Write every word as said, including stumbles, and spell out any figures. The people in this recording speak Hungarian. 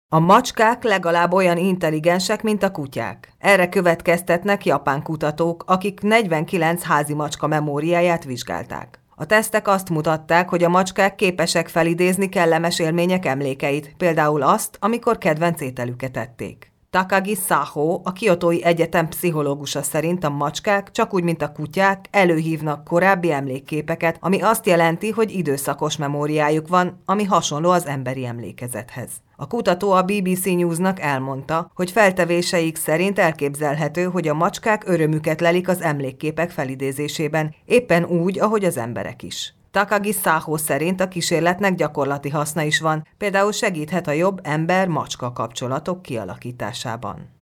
A macskák legalább olyan intelligensek, mint a kutyák. Erre következtetnek japán kutatók, akik negyvenkilenc házi macska memóriáját vizsgálták. A tesztek azt mutatták, hogy a macskák képesek felidézni kellemes élmények emlékeit, például azt, amikor kedvenc ételüket ették. Takagi Saho, a Kiotói Egyetem pszichológusa szerint a macskák, csak úgy, mint a kutyák, előhívnak korábbi emlékképeket, ami azt jelenti, hogy időszakos memóriájuk van, ami hasonló az emberi emlékezethez. A kutató a bé bé cé Newsnak elmondta, hogy feltevéseik szerint elképzelhető, hogy a macskák örömüket lelik az emlékképek felidézésében, éppen úgy, ahogy az emberek is. Takagi Saho szerint a kísérletnek gyakorlati haszna is van, például segíthet a jobb ember-macska kapcsolatok kialakításában.